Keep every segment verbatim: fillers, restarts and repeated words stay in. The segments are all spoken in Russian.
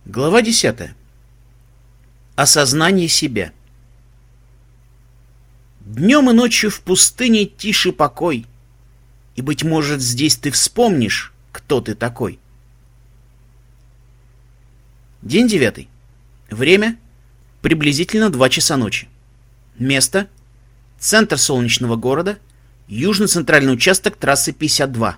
Глава десятая. Осознание себя. Днем и ночью в пустыне тишь и покой, и, быть может, здесь ты вспомнишь, кто ты такой. День девятый. Время — приблизительно два часа ночи. Место — центр солнечного города, южно-центральный участок трассы пятьдесят два.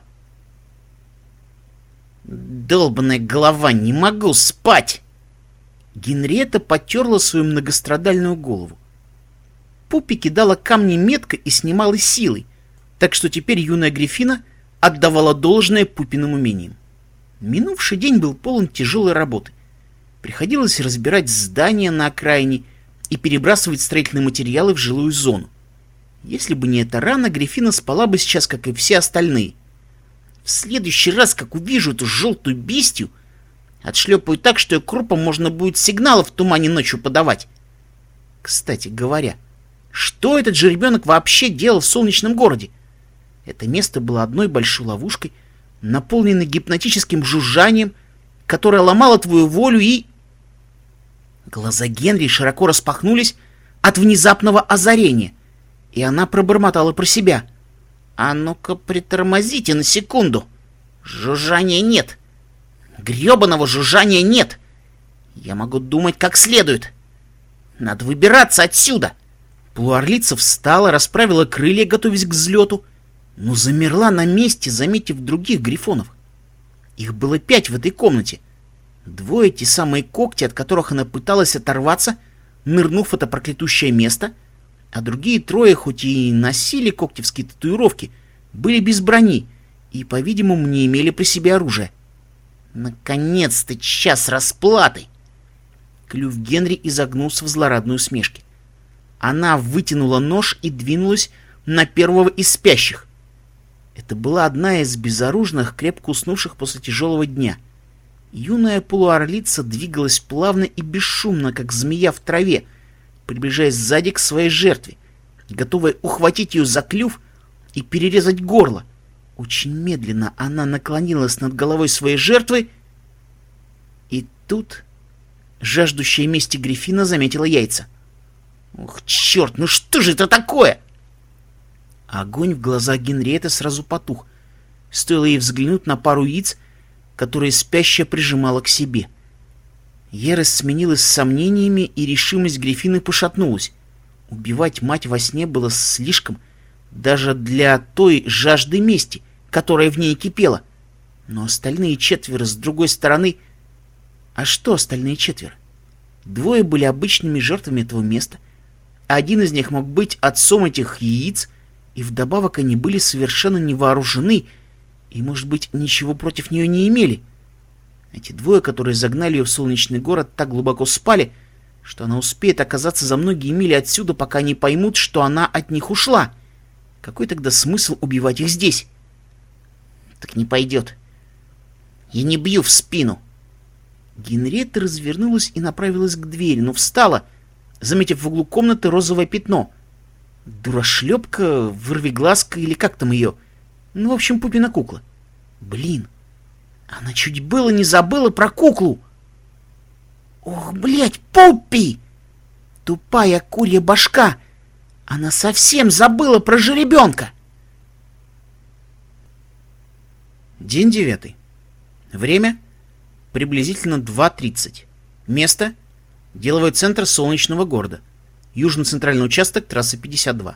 «Долбаная голова, не могу спать!» Генриетта потерла свою многострадальную голову. Пуппи кидала камни метко и снимала силой, так что теперь юная Гриффина отдавала должное Пуппиным умениям. Минувший день был полон тяжелой работы. Приходилось разбирать здания на окраине и перебрасывать строительные материалы в жилую зону. Если бы не эта рана, Гриффина спала бы сейчас, как и все остальные. В следующий раз, как увижу эту желтую бестию, отшлепаю так, что ее крупом можно будет сигналы в тумане ночью подавать. Кстати говоря, что этот жеребенок вообще делал в солнечном городе? Это место было одной большой ловушкой, наполненной гипнотическим жужжанием, которое ломало твою волю и... Глаза Генри широко распахнулись от внезапного озарения, и она пробормотала про себя. «А ну-ка притормозите на секунду! Жужжания нет! Гребаного жужжания нет! Я могу думать как следует! Надо выбираться отсюда!» Полуорлица встала, расправила крылья, готовясь к взлету, но замерла на месте, заметив других грифонов. Их было пять в этой комнате. Двое — те самые когти, от которых она пыталась оторваться, нырнув в это проклятущее место, а другие трое, хоть и носили когтевские татуировки, были без брони и, по-видимому, не имели при себе оружия. Наконец-то час расплаты! Клюв Генри изогнулся в злорадной усмешке. Она вытянула нож и двинулась на первого из спящих. Это была одна из безоружных, крепко уснувших после тяжелого дня. Юная полуорлица двигалась плавно и бесшумно, как змея в траве, приближаясь сзади к своей жертве, готовая ухватить ее за клюв и перерезать горло. Очень медленно она наклонилась над головой своей жертвы, и тут жаждущая мести Гриффина заметила яйца. «Ух, черт, ну что же это такое?» Огонь в глазах Генриетты сразу потух. Стоило ей взглянуть на пару яиц, которые спящая прижимала к себе. Ярость сменилась сомнениями, и решимость Гриффины пошатнулась. Убивать мать во сне было слишком, даже для той жажды мести, которая в ней кипела. Но остальные четверо с другой стороны... А что остальные четверо? Двое были обычными жертвами этого места. Один из них мог быть отцом этих яиц, и вдобавок они были совершенно не вооружены и, может быть, ничего против нее не имели. Эти двое, которые загнали ее в солнечный город, так глубоко спали, что она успеет оказаться за многие мили отсюда, пока не поймут, что она от них ушла. Какой тогда смысл убивать их здесь? Так не пойдет. Я не бью в спину. Генриетта развернулась и направилась к двери, но встала, заметив в углу комнаты розовое пятно. Дурашлепка, вырвиглазка или как там ее? Ну, в общем, Пуппина кукла. Блин. Она чуть было не забыла про куклу. Ох, блядь, Пуппи! Тупая курья башка! Она совсем забыла про жеребенка! День девятый. Время — приблизительно два тридцать. Место — деловой центр солнечного города. Южно-центральный участок трассы пятьдесят два.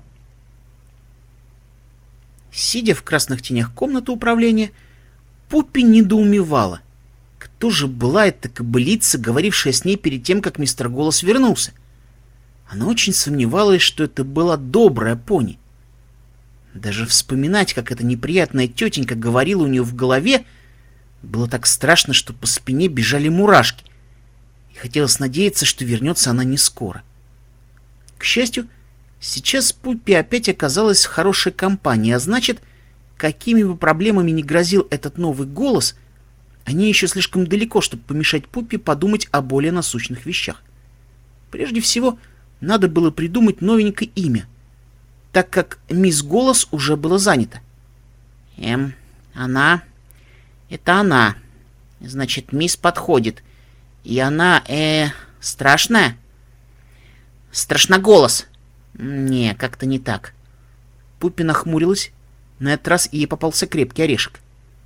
Сидя в красных тенях комнаты управления, Пуппи недоумевала. Кто же была эта кобылица, говорившая с ней перед тем, как мистер Голос вернулся? Она очень сомневалась, что это была добрая пони. Даже вспоминать, как эта неприятная тетенька говорила у нее в голове, было так страшно, что по спине бежали мурашки. И хотелось надеяться, что вернется она не скоро. К счастью, сейчас Пуппи опять оказалась в хорошей компании, а значит, какими бы проблемами ни грозил этот новый голос, они еще слишком далеко, чтобы помешать Пуппи подумать о более насущных вещах. Прежде всего, надо было придумать новенькое имя, так как мисс Голос уже было занято. Эм, она... Это она. Значит, мисс подходит. И она, э, страшная? Страшноголос. Не, как-то не так. Пуппи нахмурилась. На этот раз ей попался крепкий орешек.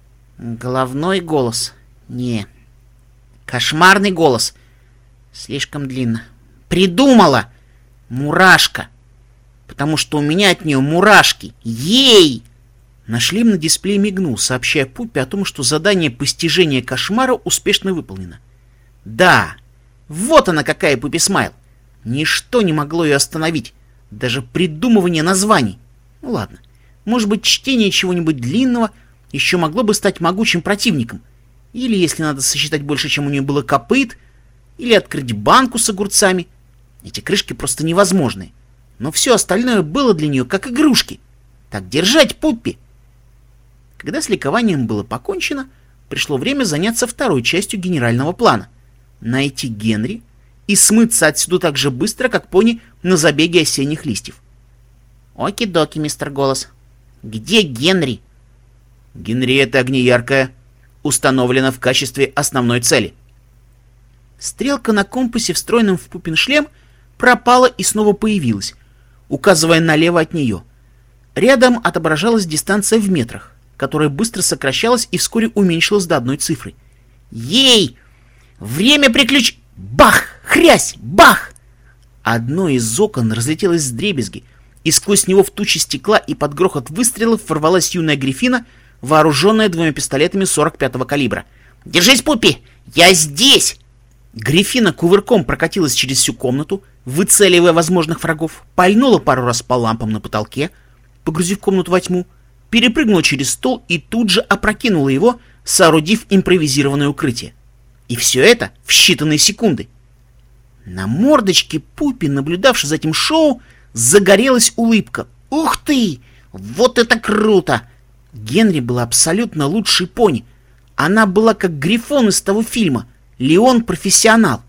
Головной голос. Не. Кошмарный голос. Слишком длинно. Придумала! Мурашка. Потому что у меня от нее мурашки. Ей! Наш шлем на дисплее мигнул, сообщая Пуппи о том, что задание постижения кошмара успешно выполнено. Да, вот она какая, Пуппи Смайл. Ничто не могло ее остановить. Даже придумывание названий. Ну ладно. Может быть, чтение чего-нибудь длинного еще могло бы стать могучим противником. Или, если надо сосчитать больше, чем у нее было копыт, или открыть банку с огурцами. Эти крышки просто невозможные. Но все остальное было для нее как игрушки. Так держать, Пуппи! Когда с ликованием было покончено, пришло время заняться второй частью генерального плана. Найти Генри и смыться отсюда так же быстро, как пони на забеге осенних листьев. Оки-доки, мистер Голос. Где Генри? Генриетта Огнеяркая установлена в качестве основной цели. Стрелка на компасе, встроенном в Пуппин шлем, пропала и снова появилась, указывая налево от нее. Рядом отображалась дистанция в метрах, которая быстро сокращалась и вскоре уменьшилась до одной цифры. Ей! Время приключ... Бах! Хрясь! Бах! Одно из окон разлетелось вдребезги, и сквозь него в тучи стекла и под грохот выстрелов ворвалась юная Гриффина, вооруженная двумя пистолетами сорок пятого калибра. «Держись, Пуппи! Я здесь!» Гриффина кувырком прокатилась через всю комнату, выцеливая возможных врагов, пальнула пару раз по лампам на потолке, погрузив комнату во тьму, перепрыгнула через стол и тут же опрокинула его, соорудив импровизированное укрытие. И все это в считанные секунды. На мордочке Пуппи, наблюдавшей за этим шоу, загорелась улыбка. «Ух ты! Вот это круто!» Генри была абсолютно лучшей пони. Она была как Грифон из того фильма «Леон профессионал».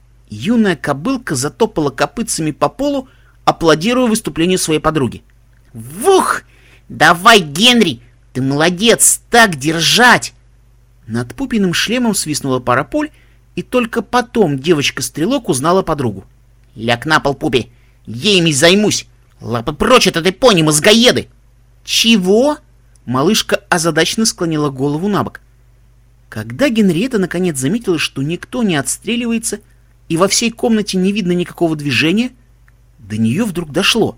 Юная кобылка затопала копытцами по полу, аплодируя выступлению своей подруги. «Вух! Давай, Генри! Ты молодец! Так держать!» Над Пуппиным шлемом свистнула пара пуль, и только потом девочка-стрелок узнала подругу. «Ляг на пол, Пуппи! Я ими займусь! Лапы прочь от этой пони, мозгоеды!» «Чего?» Малышка озадаченно склонила голову на бок. Когда Генриетта наконец заметила, что никто не отстреливается и во всей комнате не видно никакого движения, до нее вдруг дошло.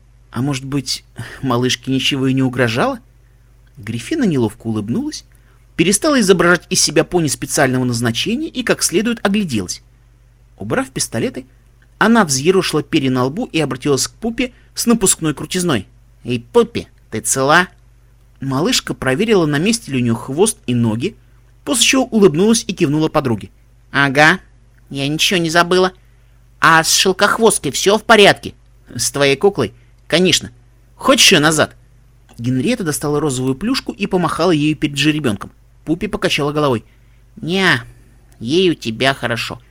А может быть, малышке ничего и не угрожало? Гриффина неловко улыбнулась, перестала изображать из себя пони специального назначения и как следует огляделась. Убрав пистолеты, она взъерошила перья на лбу и обратилась к Пуппи с напускной крутизной. «Эй, Пуппи, ты цела?» Малышка проверила, на месте ли у нее хвост и ноги, после чего улыбнулась и кивнула подруге. «Ага, я ничего не забыла. А с шелкохвосткой все в порядке?» «С твоей куклой? Конечно. Хочешь ее назад?» Генриетта достала розовую плюшку и помахала ею перед жеребенком. Пуппи покачала головой. «Не, ей у тебя хорошо.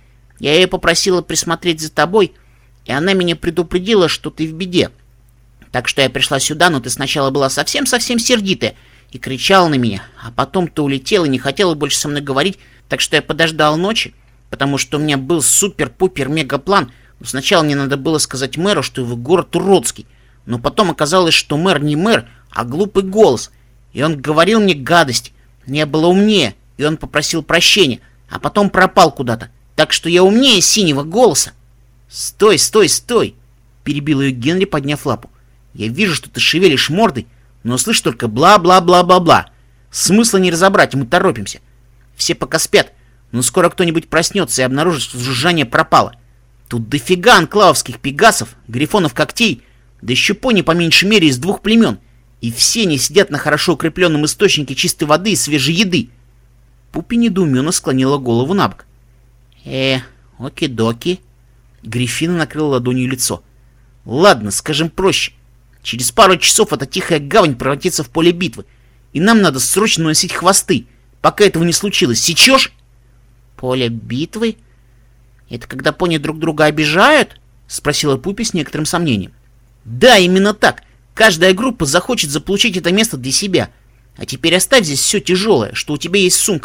Я ее попросила присмотреть за тобой, и она меня предупредила, что ты в беде. Так что я пришла сюда, но ты сначала была совсем-совсем сердитая и кричала на меня, а потом ты улетела и не хотела больше со мной говорить, так что я подождал ночи, потому что у меня был супер-пупер-мега-план, но сначала мне надо было сказать мэру, что его город уродский, но потом оказалось, что мэр не мэр, а глупый голос, и он говорил мне гадость, мне было умнее, и он попросил прощения, а потом пропал куда-то, так что я умнее синего голоса». «Стой, стой, стой!» — перебил ее Генри, подняв лапу. «Я вижу, что ты шевелишь мордой, но слышь только бла-бла-бла-бла-бла. Смысла не разобрать, мы торопимся. Все пока спят, но скоро кто-нибудь проснется и обнаружит, что жужжание пропало. Тут дофига анклавовских пегасов, грифонов когтей, да еще пони по меньшей мере из двух племен, и все они сидят на хорошо укрепленном источнике чистой воды и свежей еды». Пуппи недоуменно склонила голову на бок. «Э, оки-доки». Гриффина накрыла ладонью лицо. «Ладно, скажем проще. Через пару часов эта тихая гавань превратится в поле битвы, и нам надо срочно носить хвосты, пока этого не случилось. Сечешь?» «Поле битвы? Это когда пони друг друга обижают?» — спросила Пуппи с некоторым сомнением. «Да, именно так. Каждая группа захочет заполучить это место для себя. А теперь оставь здесь все тяжелое, что у тебя есть в сумках.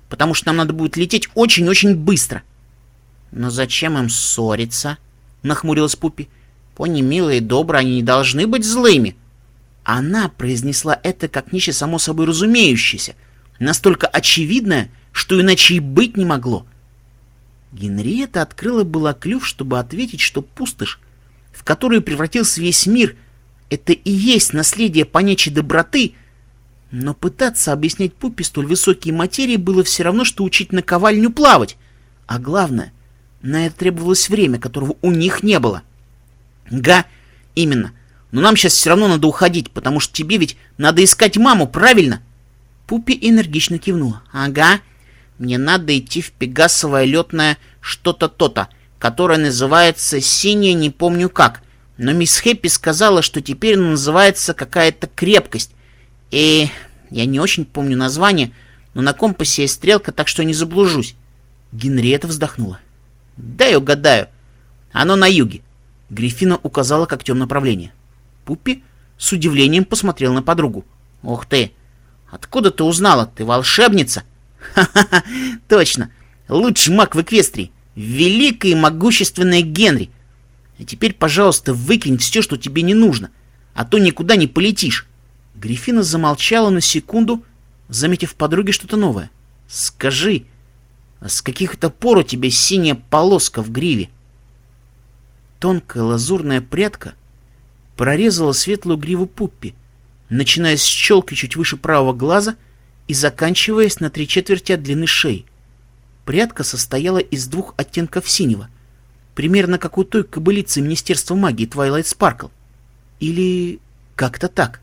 потому что нам надо будет лететь очень-очень быстро. Но зачем им ссориться? Нахмурилась Пуппи. Пони милые и добрые, они не должны быть злыми. Она произнесла это как нечто само собой разумеющееся, настолько очевидное, что иначе и быть не могло. Генриетта открыла была клюв, чтобы ответить, что пустошь, в которую превратился весь мир, это и есть наследие понячьей доброты, но пытаться объяснять Пуппи столь высокие материи было все равно, что учить наковальню плавать, а главное, на это требовалось время, которого у них не было. Га, именно. Но нам сейчас все равно надо уходить, потому что тебе ведь надо искать маму, правильно? Пуппи энергично кивнула. Ага, мне надо идти в пегасовое летное что-то то-то, которое называется «Синее не помню как». Но мисс Хэппи сказала, что теперь оно называется какая-то крепкость. И я не очень помню название, но на компасе есть стрелка, так что не заблужусь. Генриетта вздохнула. Дай угадаю. Оно на юге. Гриффина указала когтем направление. Пуппи с удивлением посмотрел на подругу. Ух ты! Откуда ты узнала? Ты волшебница? Ха-ха-ха! Точно! Лучший маг в Эквестрии! Великая и могущественная Генри! А теперь, пожалуйста, выкинь все, что тебе не нужно, а то никуда не полетишь. Гриффина замолчала на секунду, заметив в подруге что-то новое. Скажи, а с каких-то пор у тебя синяя полоска в гриве? Тонкая лазурная прядка прорезала светлую гриву Пуппи, начиная с челки чуть выше правого глаза и заканчиваясь на три четверти от длины шеи. Прядка состояла из двух оттенков синего, примерно как у той кобылицы Министерства магии Twilight Sparkle. Или как-то так.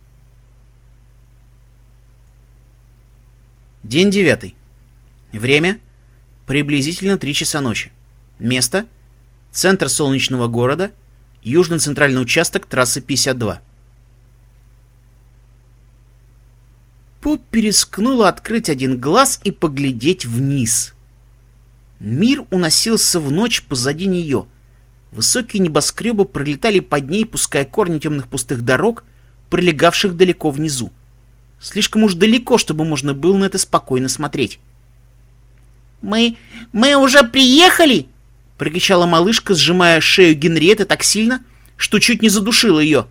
День девятый. Время — приблизительно три часа ночи. Место — центр солнечного города, южно-центральный участок трассы пятьдесят два. Пуппи рискнула открыть один глаз и поглядеть вниз. Мир уносился в ночь позади нее. Высокие небоскребы пролетали под ней, пуская корни темных пустых дорог, пролегавших далеко внизу. Слишком уж далеко, чтобы можно было на это спокойно смотреть. «Мы... мы уже приехали!» — прокричала малышка, сжимая шею Генриетты так сильно, что чуть не задушила ее.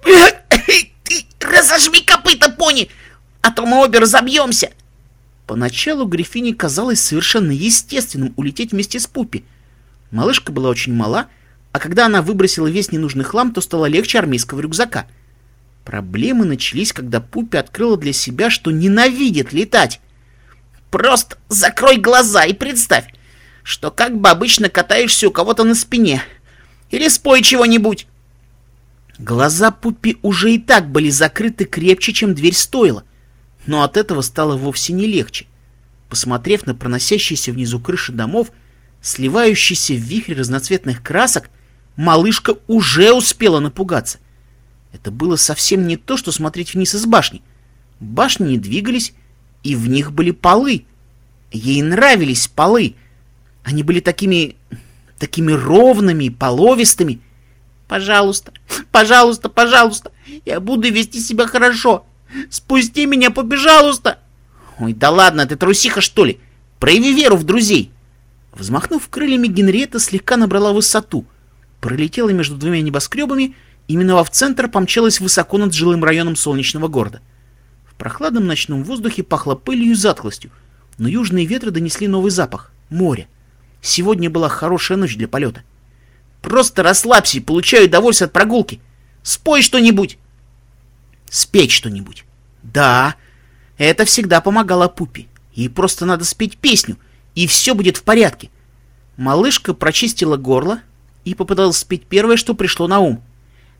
«Разожми копыта, пони, а то мы обе разобьемся!» Поначалу Гриффине казалось совершенно естественным улететь вместе с Пуппи. Малышка была очень мала, а когда она выбросила весь ненужный хлам, то стало легче армейского рюкзака. Проблемы начались, когда Пуппи открыла для себя, что ненавидит летать. «Просто закрой глаза и представь, что как бы обычно катаешься у кого-то на спине. Или спой чего-нибудь». Глаза Пуппи уже и так были закрыты крепче, чем дверь стоила, но от этого стало вовсе не легче. Посмотрев на проносящиеся внизу крыши домов, сливающиеся в вихре разноцветных красок, малышка уже успела напугаться. Это было совсем не то, что смотреть вниз из башни. Башни не двигались, и в них были полы. Ей нравились полы. Они были такими... такими ровными и половистыми. «Пожалуйста, пожалуйста, пожалуйста, я буду вести себя хорошо. Спусти меня, пожалуйста!» «Ой, да ладно, ты трусиха, что ли? Прояви веру в друзей!» Взмахнув крыльями, Генриетта слегка набрала высоту, пролетела между двумя небоскребами и, миновав центр, помчалась высоко над жилым районом солнечного города. В прохладном ночном воздухе пахло пылью и затхлостью, но южные ветры донесли новый запах — море. Сегодня была хорошая ночь для полета. «Просто расслабься и получай удовольствие от прогулки. Спой что-нибудь!» Спеть что-нибудь. Да, это всегда помогало Пуппи. Ей просто надо спеть песню, и все будет в порядке. Малышка прочистила горло и попыталась спеть первое, что пришло на ум.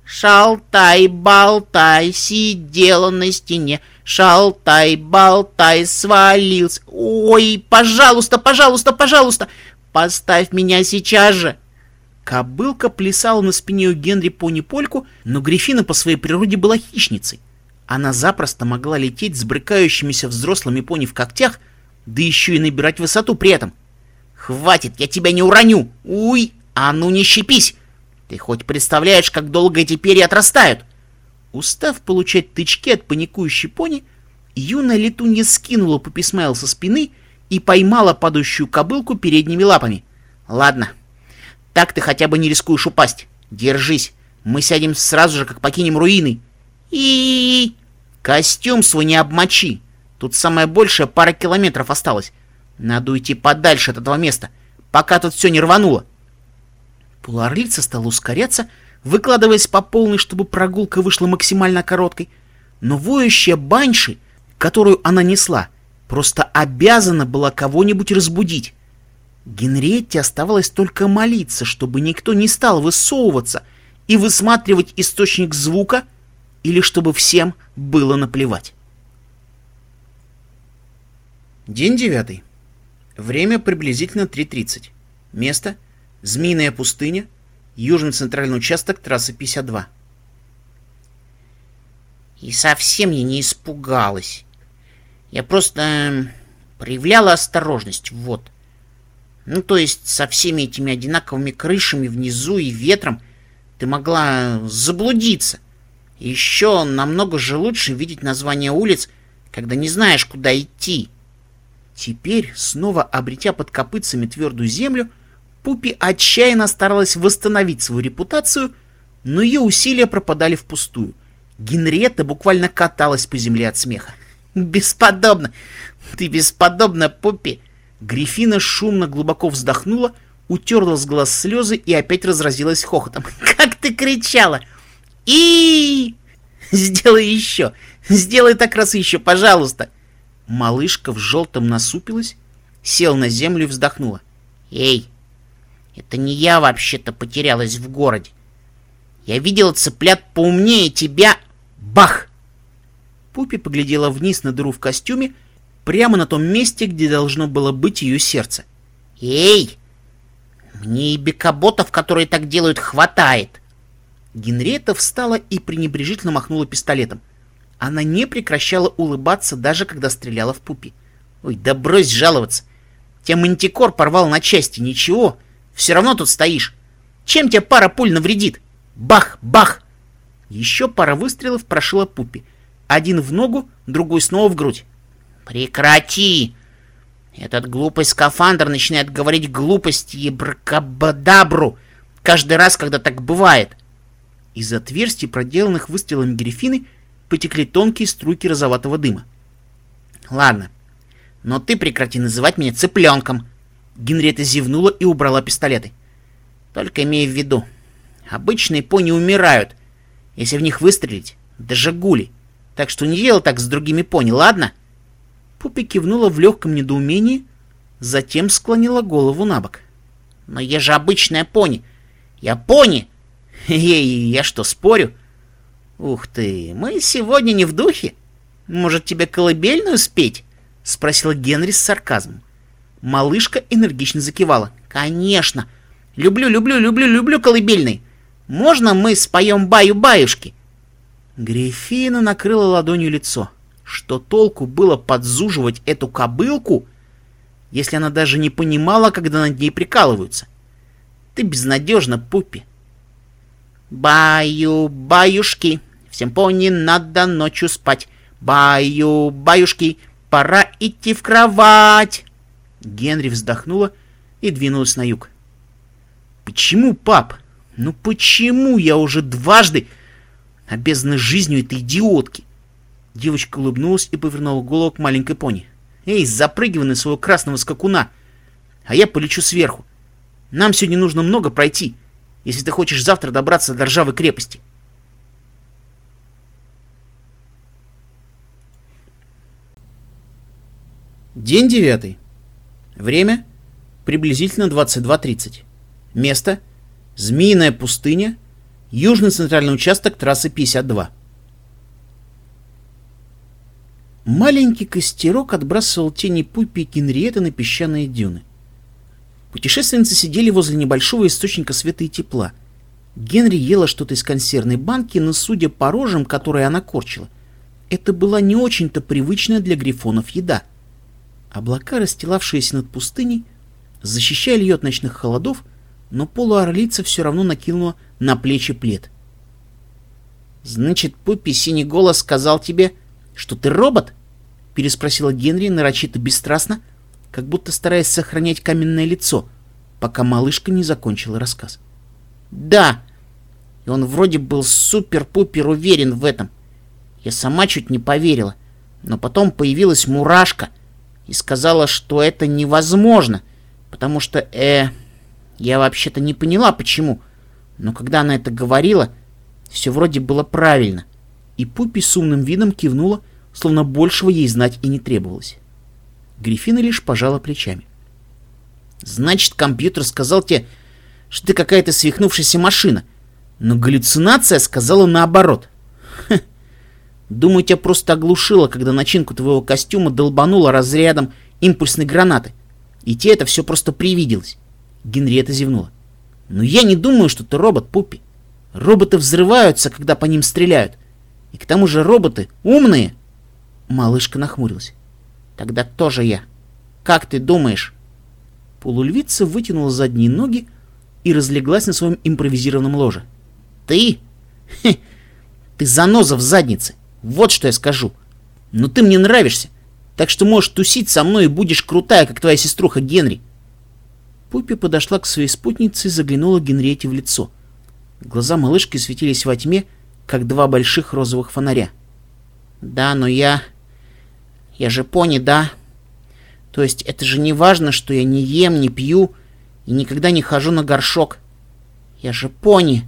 «Шалтай-болтай, сидела на стене, шалтай-болтай, свалился. Ой, пожалуйста, пожалуйста, пожалуйста, поставь меня сейчас же!» Кобылка плясала на спине у Генри пони-польку, но Гриффина по своей природе была хищницей. Она запросто могла лететь с брыкающимися взрослыми пони в когтях, да еще и набирать высоту при этом. «Хватит, я тебя не уроню! Уй, а ну не щепись! Ты хоть представляешь, как долго эти перья отрастают?» Устав получать тычки от паникующей пони, юная летунья скинула Пуппи Смайл со спины и поймала падающую кобылку передними лапами. «Ладно, так ты хотя бы не рискуешь упасть. Держись, мы сядем сразу же, как покинем руины. И костюм свой не обмочи. Тут самое большее пара километров осталось. Надо уйти подальше от этого места, пока тут все не рвануло». Полуорлица стала ускоряться, выкладываясь по полной, чтобы прогулка вышла максимально короткой. Но воющая банши, которую она несла, просто обязана была кого-нибудь разбудить. Генриетте оставалось только молиться, чтобы никто не стал высовываться и высматривать источник звука, или чтобы всем было наплевать. День девятый. Время приблизительно три тридцать. Место — Змеиная пустыня, южно-центральный участок трассы пятьдесят два. И совсем я не испугалась. Я просто э, проявляла осторожность, вот. Ну, то есть со всеми этими одинаковыми крышами внизу и ветром ты могла заблудиться. И еще намного же лучше видеть названия улиц, когда не знаешь, куда идти. Теперь, снова обретя под копытцами твердую землю, Пуппи отчаянно старалась восстановить свою репутацию, но ее усилия пропадали впустую. Генриетта буквально каталась по земле от смеха. «Бесподобно! Ты бесподобна, Пуппи!» Гриффина шумно глубоко вздохнула, утерла с глаз слезы и опять разразилась хохотом. «Как ты кричала! И сделай еще! Сделай так раз еще, пожалуйста!» Малышка в желтом насупилась, села на землю и вздохнула. «Эй, это не я вообще-то потерялась в городе. Я видела цыплят поумнее тебя!» Бах! Пуппи поглядела вниз на дыру в костюме, прямо на том месте, где должно было быть ее сердце. «Эй! Мне и бекаботов, которые так делают, хватает!» Генриетта встала и пренебрежительно махнула пистолетом. Она не прекращала улыбаться, даже когда стреляла в Пуппи. «Ой, да брось жаловаться! Тебя мантикор порвал на части, ничего, все равно тут стоишь. Чем тебе пара пуль навредит? Бах! Бах!» Еще пара выстрелов прошила Пуппи. Один в ногу, другой снова в грудь. «Прекрати! Этот глупый скафандр начинает говорить глупости и бракабадабру каждый раз, когда так бывает!» Из отверстий, проделанных выстрелами Гриффины, потекли тонкие струйки розоватого дыма. «Ладно, но ты прекрати называть меня цыпленком!» Генриетта зевнула и убрала пистолеты. «Только имей в виду, обычные пони умирают, если в них выстрелить, даже гули. Так что не делай так с другими пони, ладно?» Пуппи кивнула в легком недоумении, затем склонила голову на бок. «Но я же обычная пони! Я пони! Эй, я что, спорю? Ух ты, мы сегодня не в духе. Может, тебе колыбельную спеть?» — спросила Генри с сарказмом. Малышка энергично закивала. «Конечно! Люблю, люблю, люблю, люблю колыбельные! Можно мы споем баю-баюшки?» Гриффина накрыла ладонью лицо. Что толку было подзуживать эту кобылку, если она даже не понимала, когда над ней прикалываются? «Ты безнадежна, Пуппи!» «Баю-баюшки! Всем пони надо ночью спать! Баю-баюшки! Пора идти в кровать!» Генри вздохнула и двинулась на юг. «Почему, пап? Ну почему я уже дважды обязана жизнью этой идиотки?» Девочка улыбнулась и повернула голову к маленькой пони. «Эй, запрыгивай на своего красного скакуна, а я полечу сверху. Нам сегодня нужно много пройти, если ты хочешь завтра добраться до ржавой крепости». День девятый. Время приблизительно двадцать два тридцать. Место — Змеиная пустыня, южно-центральный участок трассы пятьдесят два. Маленький костерок отбрасывал тени Пуппи и Генриетты на песчаные дюны. Путешественницы сидели возле небольшого источника света и тепла. Генри ела что-то из консервной банки, но, судя по рожам, которые она корчила, это была не очень-то привычная для грифонов еда. Облака, расстилавшиеся над пустыней, защищали ее от ночных холодов, но полуорлица все равно накинула на плечи плед. «Значит, Пуппи, синий голос сказал тебе, что ты робот?» — переспросила Генри нарочито бесстрастно, как будто стараясь сохранять каменное лицо, пока малышка не закончила рассказ. «Да, и он вроде был супер-пупер уверен в этом. Я сама чуть не поверила, но потом появилась мурашка и сказала, что это невозможно, потому что, э, я вообще-то не поняла, почему, но когда она это говорила, все вроде было правильно». И Пуппи с умным видом кивнула, словно большего ей знать и не требовалось. Гриффина лишь пожала плечами. «Значит, компьютер сказал тебе, что ты какая-то свихнувшаяся машина, но галлюцинация сказала наоборот. Ха. Думаю, тебя просто оглушило, когда начинку твоего костюма долбануло разрядом импульсной гранаты, и тебе это все просто привиделось». Генриетта зевнула. «Но я не думаю, что ты робот, Пуппи. Роботы взрываются, когда по ним стреляют. И к тому же роботы умные». Малышка нахмурилась. «Тогда кто же я? Как ты думаешь?» Полульвица вытянула задние ноги и разлеглась на своем импровизированном ложе. «Ты? Хе, ты заноза в заднице. Вот что я скажу. Но ты мне нравишься, так что можешь тусить со мной и будешь крутая, как твоя сеструха Генри». Пуппи подошла к своей спутнице и заглянула Генриетте в лицо. Глаза малышки светились во тьме, как два больших розовых фонаря. «Да, но я... Я же пони, да? То есть это же не важно, что я не ем, не пью и никогда не хожу на горшок. Я же пони».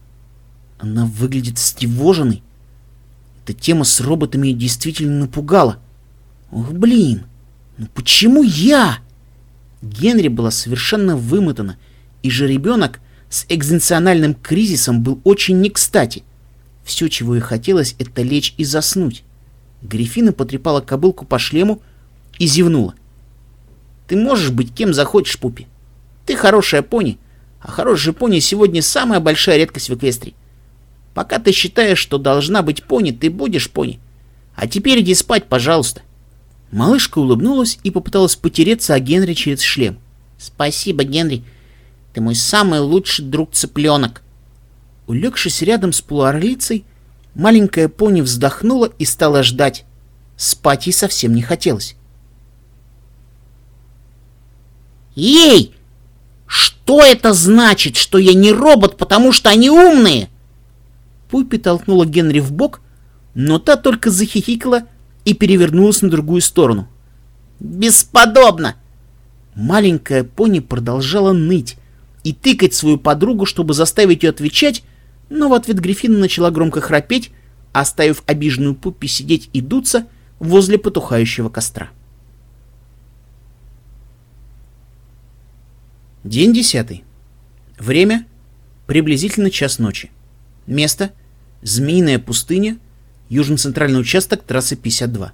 Она выглядит встревоженной. Эта тема с роботами ее действительно напугала. Ох, блин, ну почему я? Генри была совершенно вымотана, и жеребенок с экзистенциальным кризисом был очень не кстати. Все, чего ей хотелось, это лечь и заснуть. Гриффина потрепала кобылку по шлему и зевнула. «Ты можешь быть кем захочешь, Пуппи. Ты хорошая пони, а хорошая пони сегодня самая большая редкость в Эквестрии. Пока ты считаешь, что должна быть пони, ты будешь пони. А теперь иди спать, пожалуйста». Малышка улыбнулась и попыталась потереться о Генри через шлем. «Спасибо, Генри. Ты мой самый лучший друг-цыпленок». Улегшись рядом с полуорлицей, маленькая пони вздохнула и стала ждать. Спать ей совсем не хотелось. «Ей! Что это значит, что я не робот, потому что они умные?» Пуппи толкнула Генри в бок, но та только захихикала и перевернулась на другую сторону. «Бесподобно!» Маленькая пони продолжала ныть и тыкать свою подругу, чтобы заставить ее отвечать, но в ответ Гриффина начала громко храпеть, оставив обиженную Пуппи сидеть и дуться возле потухающего костра. День десятый. Время — приблизительно час ночи. Место — Змеиная пустыня, южно-центральный участок трассы пятьдесят два.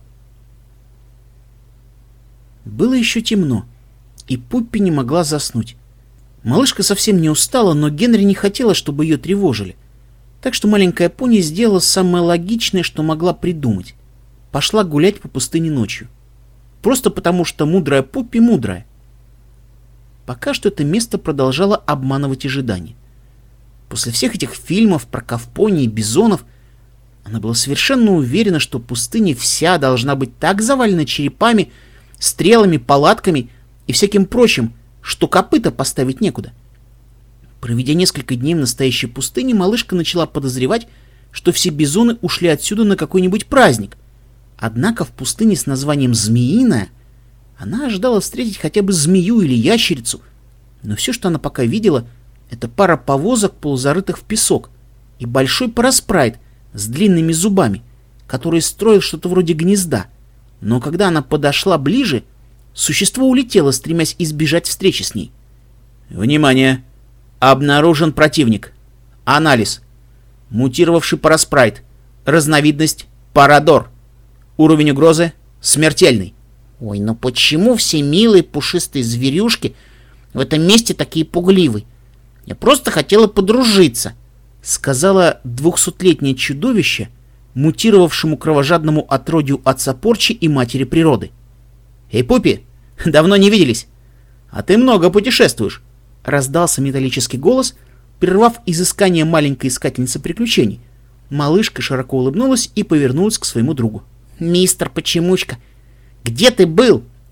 Было еще темно, и Пуппи не могла заснуть. Малышка совсем не устала, но Генри не хотела, чтобы ее тревожили. Так что маленькая пони сделала самое логичное, что могла придумать. Пошла гулять по пустыне ночью. Просто потому, что мудрая Пуппи мудрая. Пока что это место продолжало обманывать ожидания. После всех этих фильмов про ковпони и бизонов она была совершенно уверена, что пустыня вся должна быть так завалена черепами, стрелами, палатками и всяким прочим, что копыта поставить некуда. Проведя несколько дней в настоящей пустыне, малышка начала подозревать, что все бизоны ушли отсюда на какой-нибудь праздник. Однако в пустыне с названием «Змеиная» она ожидала встретить хотя бы змею или ящерицу, но все, что она пока видела, это пара повозок, полузарытых в песок, и большой параспрайт с длинными зубами, который строил что-то вроде гнезда. Но когда она подошла ближе, существо улетело, стремясь избежать встречи с ней. «Внимание! Обнаружен противник. Анализ. Мутировавший параспрайт. Разновидность парадор. Уровень угрозы смертельный». «Ой, ну почему все милые пушистые зверюшки в этом месте такие пугливые? Я просто хотела подружиться», — сказала двухсотлетнее чудовище, мутировавшему кровожадному отродью отца порчи и матери природы. «Эй, Пуппи, давно не виделись. А ты много путешествуешь», — раздался металлический голос, прервав изыскание маленькой искательницы приключений. Малышка широко улыбнулась и повернулась к своему другу. «Мистер Почемучка, где ты был?»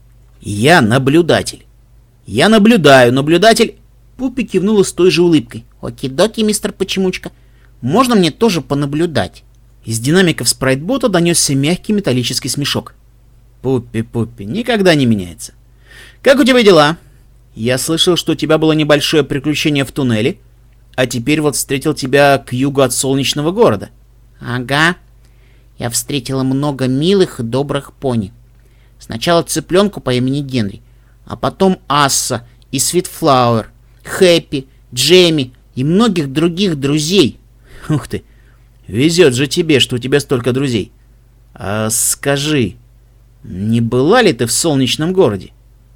Я наблюдатель. Я наблюдаю, наблюдатель... Пупи кивнула с той же улыбкой. Оки-доки, мистер Почемучка. Можно мне тоже понаблюдать? Из динамиков спрайтбота донесся мягкий металлический смешок. Пуппи, Пуппи, никогда не меняется. Как у тебя дела? Я слышал, что у тебя было небольшое приключение в туннеле, а теперь вот встретил тебя к югу от солнечного города. Ага. Я встретила много милых и добрых пони. Сначала цыпленку по имени Генри, а потом Асса и Свитфлауэр, Хэппи, Джейми и многих других друзей. Ух ты, везет же тебе, что у тебя столько друзей. А скажи, не была ли ты в солнечном городе?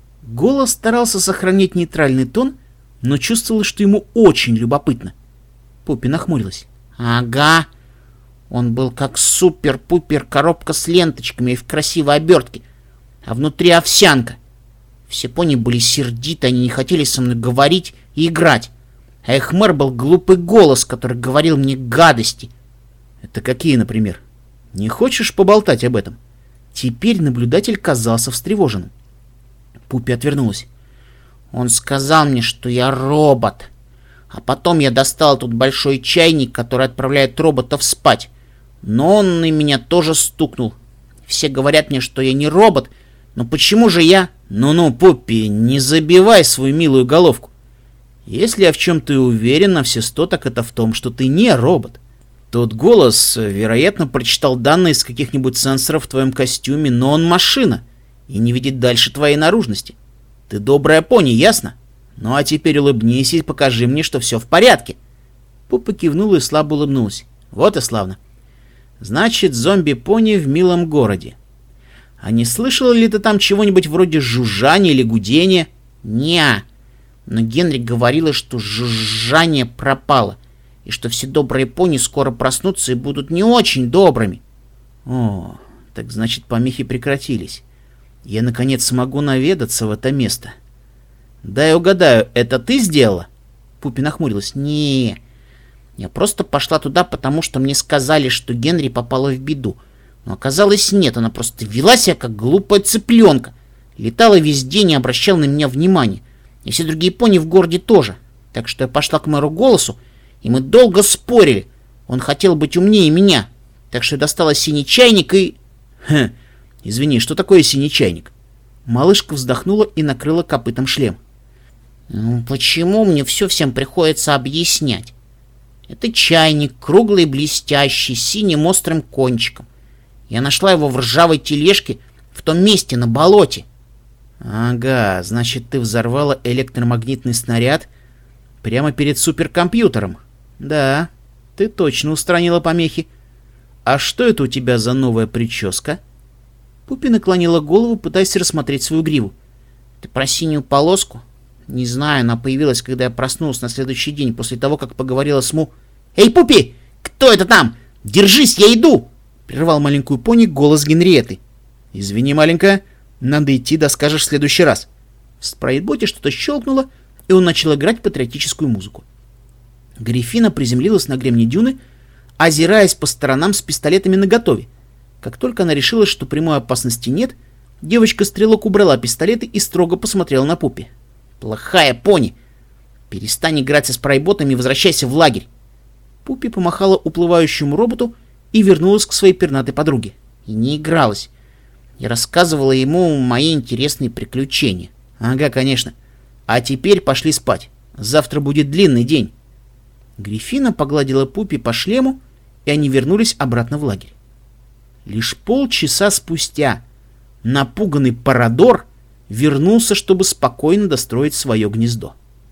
Голос старался сохранить нейтральный тон, но чувствовал, что ему очень любопытно. Пуппи нахмурилась. Ага, он был как супер-пупер коробка с ленточками и в красивой обертке, а внутри овсянка. Все пони были сердиты, они не хотели со мной говорить и играть. А их мэр был глупый голос, который говорил мне гадости. Это какие, например? Не хочешь поболтать об этом? Теперь наблюдатель казался встревоженным. Пуппи отвернулась. Он сказал мне, что я робот. А потом я достал тут большой чайник, который отправляет роботов спать. Но он на меня тоже стукнул. Все говорят мне, что я не робот. Но почему же я... Ну-ну, Пуппи, не забивай свою милую головку. Если я в чем-то и уверен на все сто, так это в том, что ты не робот. Тот голос, вероятно, прочитал данные из каких-нибудь сенсоров в твоем костюме, но он машина и не видит дальше твоей наружности. Ты добрая пони, ясно? Ну а теперь улыбнись и покажи мне, что все в порядке. Пуппи кивнула и слабо улыбнулась. Вот и славно. Значит, зомби-пони в милом городе. А не слышала ли ты там чего-нибудь вроде жужжания или гудения? Неа. Но Генри говорила, что жужжание пропало, и что все добрые пони скоро проснутся и будут не очень добрыми. О, так значит, помехи прекратились. Я, наконец, смогу наведаться в это место. Дай угадаю, это ты сделала? Пуппи нахмурилась. Не, я просто пошла туда, потому что мне сказали, что Генри попала в беду. Но оказалось, нет, она просто вела себя, как глупая цыпленка. Летала везде, не обращала на меня внимания. И все другие пони в городе тоже. Так что я пошла к мэру Голосу, и мы долго спорили. Он хотел быть умнее меня. Так что я достала синий чайник и... Хм, извини, что такое синий чайник? Малышка вздохнула и накрыла копытом шлем. Ну, почему мне все всем приходится объяснять? Это чайник, круглый и блестящий, с синим острым кончиком. Я нашла его в ржавой тележке в том месте на болоте. Ага, значит, ты взорвала электромагнитный снаряд прямо перед суперкомпьютером. Да, ты точно устранила помехи. А что это у тебя за новая прическа? Пуппи наклонила голову, пытаясь рассмотреть свою гриву. Ты про синюю полоску? Не знаю, она появилась, когда я проснулась на следующий день, после того, как поговорила с Му... Эй, Пуппи! Кто это там? Держись, я иду! Прервал маленькую пони голос Генриетты. Извини, маленькая, надо идти, да скажешь в следующий раз. В спрайтботе что-то щелкнуло, и он начал играть патриотическую музыку. Гриффина приземлилась на гребне дюны, озираясь по сторонам с пистолетами наготове. Как только она решила, что прямой опасности нет, девочка-стрелок убрала пистолеты и строго посмотрела на Пуппи. «Плохая пони! Перестань играть со спрайтботами и возвращайся в лагерь!» Пуппи помахала уплывающему роботу и вернулась к своей пернатой подруге. И не игралась. Я рассказывала ему мои интересные приключения. Ага, конечно. А теперь пошли спать. Завтра будет длинный день. Гриффина погладила Пуппи по шлему, и они вернулись обратно в лагерь. Лишь полчаса спустя напуганный Парадор вернулся, чтобы спокойно достроить свое гнездо.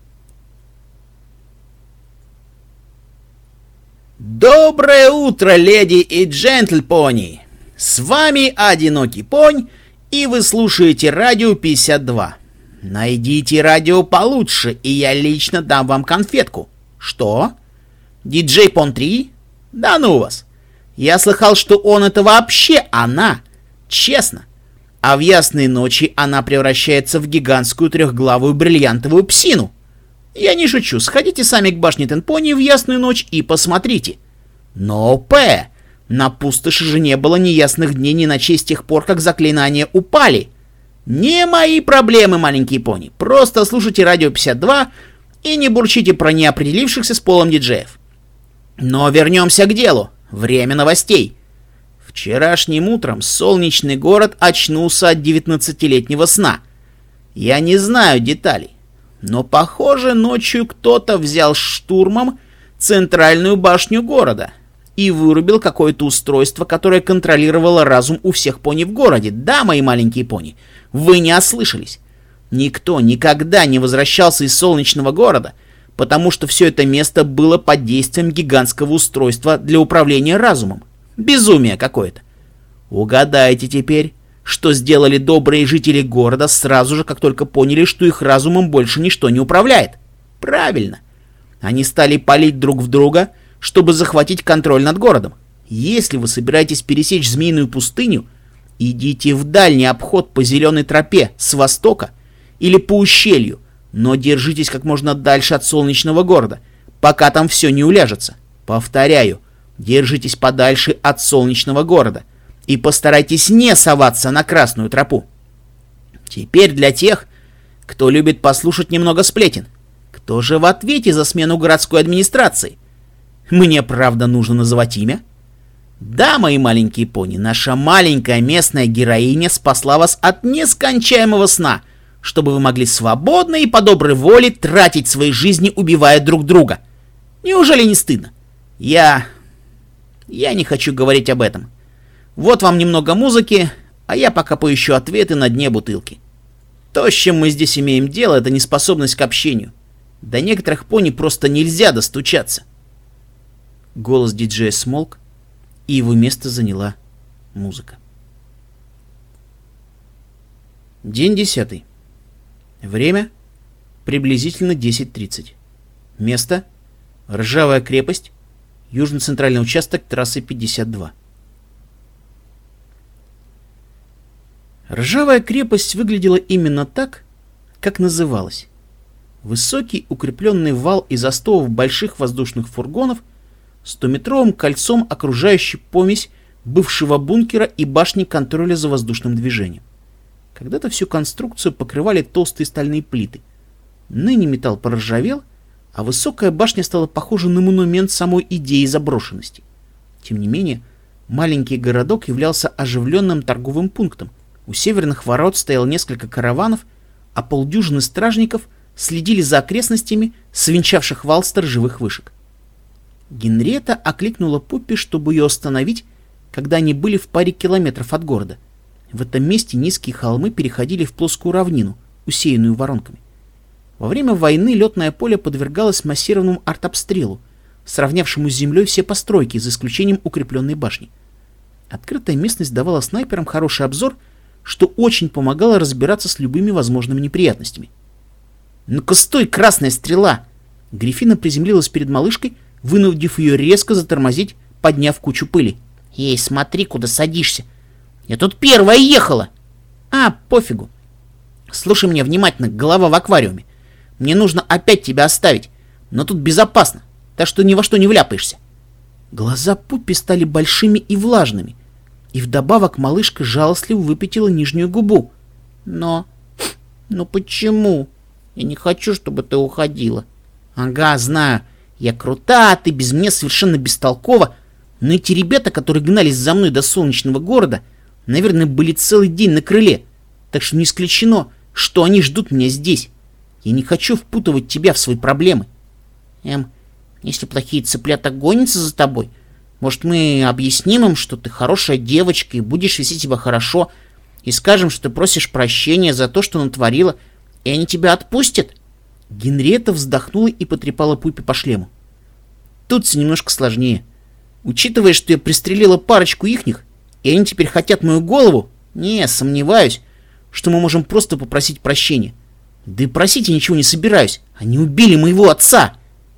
Доброе утро, леди и джентльпони! С вами Одинокий Понь, и вы слушаете Радио пятьдесят два. Найдите радио получше, и я лично дам вам конфетку. Что? Диджей Пон три? Да ну вас! Я слыхал, что он это вообще она. Честно. А в ясные ночи она превращается в гигантскую трехглавую бриллиантовую псину. Я не шучу, сходите сами к башне Тенпони в ясную ночь и посмотрите. Но, П, на пустоши же не было ни ясных дней, ни ночей с тех пор, как заклинания упали. Не мои проблемы, маленькие пони. Просто слушайте радио пятьдесят два и не бурчите про неопределившихся с полом диджеев. Но вернемся к делу. Время новостей. Вчерашним утром солнечный город очнулся от девятнадцатилетнего сна. Я не знаю деталей, но, похоже, ночью кто-то взял штурмом центральную башню города и вырубил какое-то устройство, которое контролировало разум у всех пони в городе. Да, мои маленькие пони, вы не ослышались. Никто никогда не возвращался из солнечного города, потому что все это место было под действием гигантского устройства для управления разумом. Безумие какое-то. Угадайте теперь, что сделали добрые жители города сразу же, как только поняли, что их разумом больше ничто не управляет. Правильно. Они стали палить друг в друга, чтобы захватить контроль над городом. Если вы собираетесь пересечь Змеиную пустыню, идите в дальний обход по зеленой тропе с востока или по ущелью, но держитесь как можно дальше от солнечного города, пока там все не уляжется. Повторяю, держитесь подальше от солнечного города и постарайтесь не соваться на красную тропу. Теперь для тех, кто любит послушать немного сплетен. Кто же в ответе за смену городской администрации? Мне, правда, нужно называть имя? Да, мои маленькие пони, наша маленькая местная героиня спасла вас от нескончаемого сна, чтобы вы могли свободно и по доброй воле тратить свои жизни, убивая друг друга. Неужели не стыдно? Я... Я не хочу говорить об этом. Вот вам немного музыки, а я пока поищу ответы на дне бутылки. То, с чем мы здесь имеем дело, это неспособность к общению. До некоторых пони просто нельзя достучаться. Голос диджея смолк, и его место заняла музыка. День десятый. Время приблизительно десять тридцать. Место Ржавая крепость, южно-центральный участок трассы пятьдесят два. Ржавая крепость выглядела именно так, как называлась. Высокий укрепленный вал из остовов больших воздушных фургонов, стометровым кольцом окружающий помесь бывшего бункера и башни контроля за воздушным движением. Когда-то всю конструкцию покрывали толстые стальные плиты. Ныне металл поржавел, а высокая башня стала похожа на монумент самой идеи заброшенности. Тем не менее, маленький городок являлся оживленным торговым пунктом. У северных ворот стояло несколько караванов, а полдюжины стражников следили за окрестностями свинчавших вал сторожевых вышек. Генриетта окликнула Пуппи, чтобы ее остановить, когда они были в паре километров от города. В этом месте низкие холмы переходили в плоскую равнину, усеянную воронками. Во время войны летное поле подвергалось массированному артобстрелу, сравнявшему с землей все постройки, за исключением укрепленной башни. Открытая местность давала снайперам хороший обзор, что очень помогало разбираться с любыми возможными неприятностями. «Ну-ка стой, красная стрела!» Гриффина приземлилась перед малышкой, вынудив ее резко затормозить, подняв кучу пыли. «Эй, смотри, куда садишься! Я тут первая ехала!» «А, пофигу! Слушай меня внимательно, голова в аквариуме. Мне нужно опять тебя оставить, но тут безопасно, так что ни во что не вляпаешься». Глаза Пуппи стали большими и влажными, и вдобавок малышка жалостливо выпятила нижнюю губу. «Но... ну почему? Я не хочу, чтобы ты уходила». «Ага, знаю. Я крута, а ты без меня совершенно бестолкова. Но эти ребята, которые гнались за мной до солнечного города, наверное, были целый день на крыле. Так что не исключено, что они ждут меня здесь. Я не хочу впутывать тебя в свои проблемы». «Эм, если плохие цыплята гонятся за тобой, может, мы объясним им, что ты хорошая девочка и будешь вести себя хорошо, и скажем, что ты просишь прощения за то, что натворила, и они тебя отпустят?» Генриетта вздохнула и потрепала Пуппи по шлему. «Тут все немножко сложнее. Учитывая, что я пристрелила парочку ихних, и они теперь хотят мою голову, не, сомневаюсь, что мы можем просто попросить прощения. Да и просить я ничего не собираюсь. Они убили моего отца!»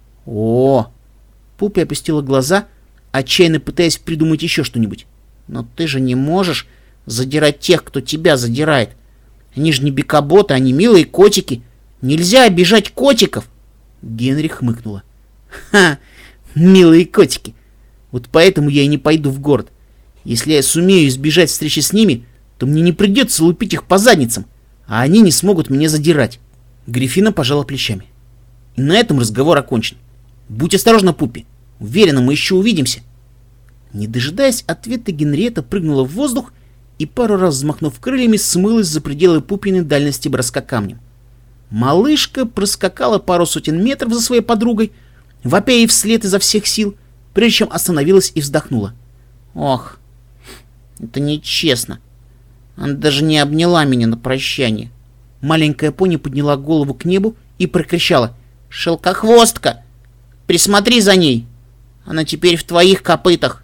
«О!» Пуппи опустила глаза, отчаянно пытаясь придумать еще что-нибудь. «Но ты же не можешь задирать тех, кто тебя задирает. Они же не бикоботы, они милые котики. Нельзя обижать котиков!» Генри хмыкнула. «Ха! Милые котики! Вот поэтому я и не пойду в город. Если я сумею избежать встречи с ними, то мне не придется лупить их по задницам. а они не смогут меня задирать. Гриффина пожала плечами. И на этом разговор окончен. Будь осторожна, Пуппи. Уверена, мы еще увидимся. Не дожидаясь ответа, Генриетта прыгнула в воздух и, пару раз взмахнув крыльями, смылась за пределы Пуппиной дальности броска камнем. Малышка проскакала пару сотен метров за своей подругой, вопя ей вслед изо всех сил, прежде чем остановилась и вздохнула. Ох, это нечестно. Она даже не обняла меня на прощание. Маленькая пони подняла голову к небу и прокричала: «Шелкохвостка! Присмотри за ней! Она теперь в твоих копытах!»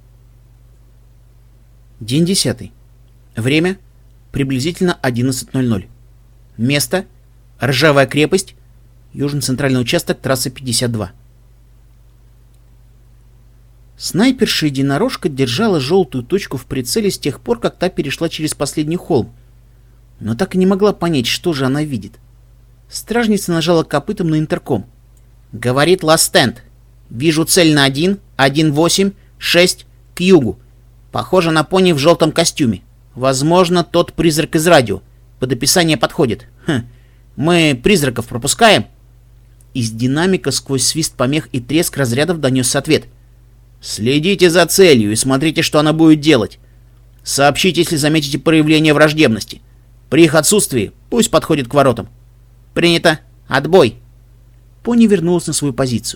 День десятый. Время приблизительно одиннадцать ноль ноль. Место Ржавая крепость, южно-центральный участок трассы пятьдесят два. Снайперша-единорожка держала желтую точку в прицеле с тех пор, как та перешла через последний холм, но так и не могла понять, что же она видит. Стражница нажала копытом на интерком. «Говорит Ластенд. Вижу цель на один, один, восемь, шесть, к югу. Похоже на пони в желтом костюме. Возможно, тот призрак из радио. Под описание подходит. Хм. Мы призраков пропускаем?» Из динамика сквозь свист помех и треск разрядов донесся ответ. «Следите за целью и смотрите, что она будет делать. Сообщите, если заметите проявление враждебности. При их отсутствии пусть подходит к воротам». «Принято. Отбой!» Пони вернулась на свою позицию.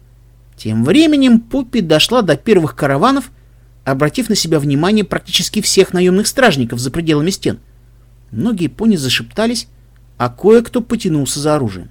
Тем временем Пуппи дошла до первых караванов, обратив на себя внимание практически всех наемных стражников за пределами стен. Многие пони зашептались, а кое-кто потянулся за оружием.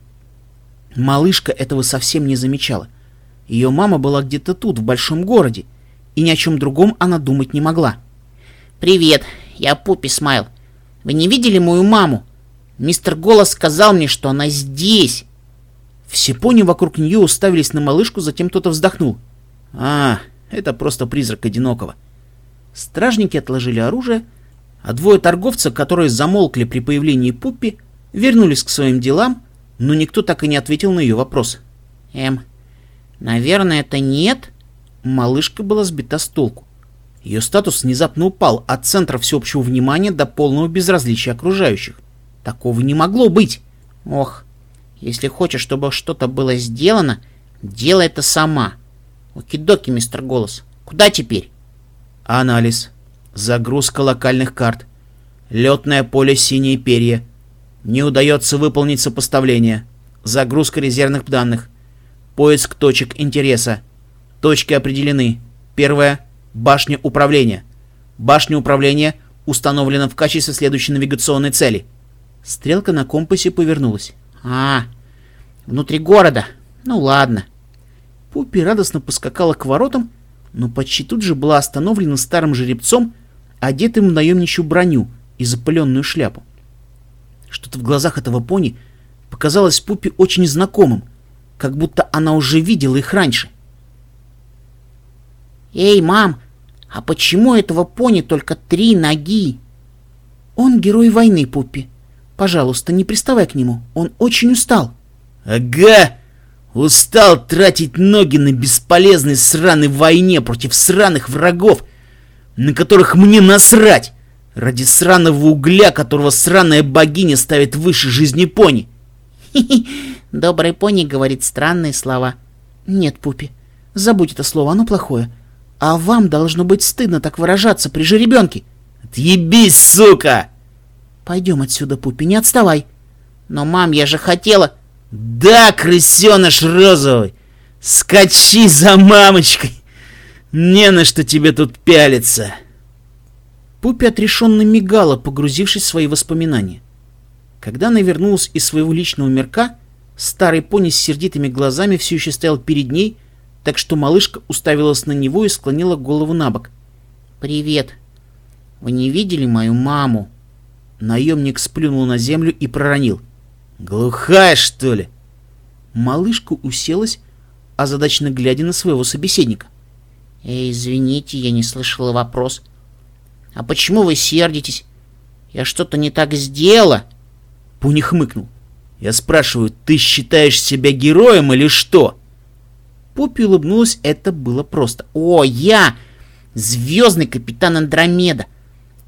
Малышка этого совсем не замечала. Ее мама была где-то тут, в большом городе, и ни о чем другом она думать не могла. «Привет, я Пуппи Смайл. Вы не видели мою маму? Мистер Голос сказал мне, что она здесь». Все пони вокруг нее уставились на малышку, затем кто-то вздохнул. «А, это просто призрак одинокого». Стражники отложили оружие, а двое торговцев, которые замолкли при появлении Пуппи, вернулись к своим делам, но никто так и не ответил на ее вопрос. «Эм, наверное, это нет?» Малышка была сбита с толку. Ее статус внезапно упал от центра всеобщего внимания до полного безразличия окружающих. Такого не могло быть. Ох, если хочешь, чтобы что-то было сделано, делай это сама. Оки-доки, мистер Голос. Куда теперь? Анализ. Загрузка локальных карт. Летное поле «Синие перья». Не удается выполнить сопоставление. Загрузка резервных данных. Поиск точек интереса. Точки определены. Первая — башня управления. Башня управления установлена в качестве следующей навигационной цели. Стрелка на компасе повернулась. А, внутри города. Ну ладно. Пуппи радостно поскакала к воротам, но почти тут же была остановлена старым жеребцом, одетым в наемничью броню и запыленную шляпу. Что-то в глазах этого пони показалось Пуппи очень знакомым, как будто она уже видела их раньше. «Эй, мам, а почему у этого пони только три ноги?» «Он герой войны, Пуппи. Пожалуйста, не приставай к нему, он очень устал». «Ага, устал тратить ноги на бесполезной сраной войне против сраных врагов, на которых мне насрать, ради сраного угля, которого сраная богиня ставит выше жизни пони». «Хи-хи, добрый пони говорит странные слова». «Нет, Пуппи, забудь это слово, оно плохое. А вам должно быть стыдно так выражаться при жеребенке». «Отъебись, сука!» «Пойдем отсюда, Пуппи, не отставай». «Но, мам, я же хотела...» «Да, крысеныш розовый, скачи за мамочкой, не на что тебе тут пялиться». Пуппи отрешенно мигала, погрузившись в свои воспоминания. Когда она вернулась из своего личного мирка, старый пони с сердитыми глазами все еще стоял перед ней, так что малышка уставилась на него и склонила голову на бок. «Привет. Вы не видели мою маму?» Наемник сплюнул на землю и проронил. «Глухая, что ли?» Малышка уселась, озадаченно глядя на своего собеседника. «Эй, извините, я не слышала вопрос. А почему вы сердитесь? Я что-то не так сделала?» Пуни хмыкнул. «Я спрашиваю, ты считаешь себя героем или что?» Пуппи улыбнулась, это было просто. «О, я! Звездный капитан Андромеда!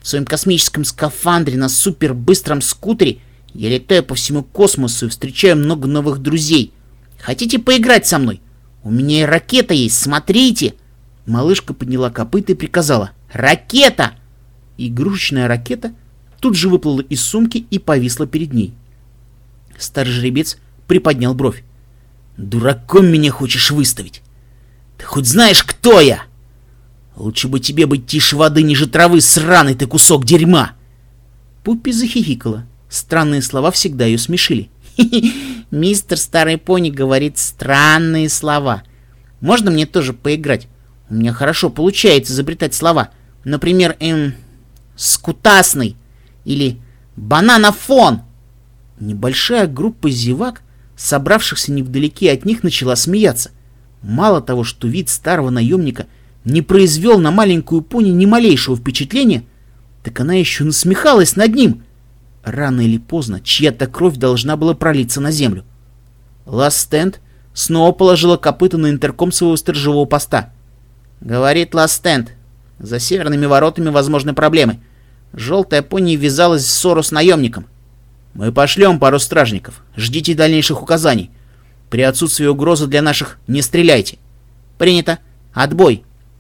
В своем космическом скафандре на супербыстром скутере я летаю по всему космосу и встречаю много новых друзей. Хотите поиграть со мной? У меня и ракета есть, смотрите!» Малышка подняла копыта и приказала: «Ракета!» Игрушечная ракета тут же выплыла из сумки и повисла перед ней. Старый жеребец приподнял бровь. «Дураком меня хочешь выставить? Ты хоть знаешь, кто я? Лучше бы тебе быть тише воды ниже травы, сраный ты кусок дерьма!» Пуппи захихикала. Странные слова всегда ее смешили. «Хи-хи, мистер Старый Пони говорит странные слова. Можно мне тоже поиграть? У меня хорошо получается изобретать слова. Например, эм, скутасный или бананофон». Небольшая группа зевак, собравшихся невдалеке от них, начала смеяться. Мало того, что вид старого наемника не произвел на маленькую пони ни малейшего впечатления, так она еще насмехалась над ним. Рано или поздно чья-то кровь должна была пролиться на землю. Ластенд снова положила копыта на интерком своего сторожевого поста. «Говорит Ластенд, за северными воротами возможны проблемы. Желтая пони ввязалась в ссору с наемником. Мы пошлем пару стражников. Ждите дальнейших указаний. При отсутствии угрозы для наших не стреляйте». «Принято. Отбой».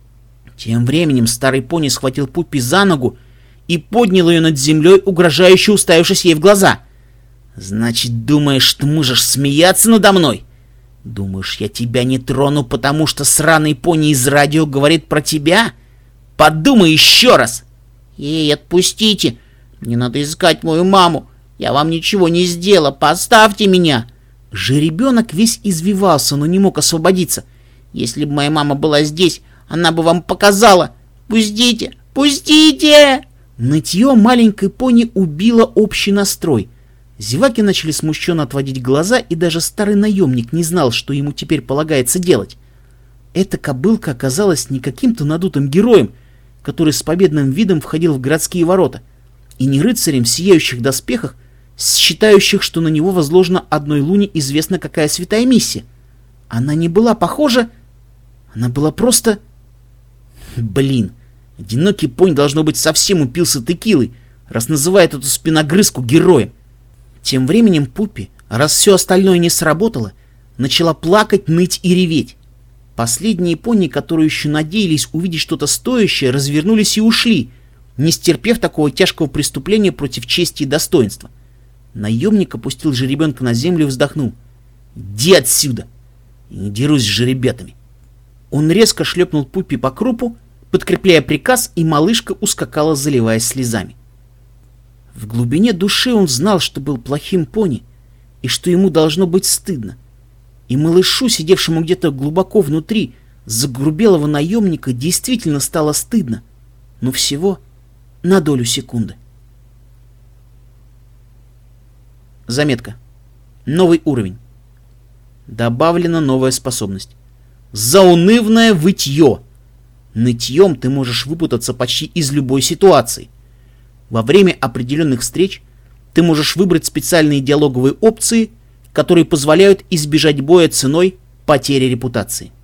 Тем временем старый пони схватил Пуппи за ногу и поднял ее над землей, угрожающе уставившись ей в глаза. «Значит, думаешь, ты можешь смеяться надо мной? Думаешь, я тебя не трону, потому что сраный пони из радио говорит про тебя? Подумай еще раз!» «Эй, отпустите! Мне надо искать мою маму! Я вам ничего не сделала! Поставьте меня!» Жеребенок весь извивался, но не мог освободиться. «Если бы моя мама была здесь, она бы вам показала! Пустите! Пустите!» Нытье маленькой пони убило общий настрой. Зеваки начали смущенно отводить глаза, и даже старый наемник не знал, что ему теперь полагается делать. Эта кобылка оказалась не каким-то надутым героем, который с победным видом входил в городские ворота, и не рыцарем в сияющих доспехах, считающих, что на него возложена одной луне известна какая святая миссия. Она не была похожа, она была просто... Блин, одинокий понь, должно быть, совсем упился текилой, раз называет эту спиногрызку героем. Тем временем Пуппи, раз все остальное не сработало, начала плакать, ныть и реветь. Последние пони, которые еще надеялись увидеть что-то стоящее, развернулись и ушли, не стерпев такого тяжкого преступления против чести и достоинства. Наемник опустил жеребенка на землю и вздохнул. «Иди отсюда! И не дерусь с жеребятами!» Он резко шлепнул Пуппи по крупу, подкрепляя приказ, и малышка ускакала, заливаясь слезами. В глубине души он знал, что был плохим пони, и что ему должно быть стыдно. И малышу, сидевшему где-то глубоко внутри загрубелого наемника, действительно стало стыдно, но всего на долю секунды. Заметка. Новый уровень. Добавлена новая способность. Заунывное вытье. Нытьем ты можешь выпутаться почти из любой ситуации. Во время определенных встреч ты можешь выбрать специальные диалоговые опции, которые позволяют избежать боя ценой потери репутации.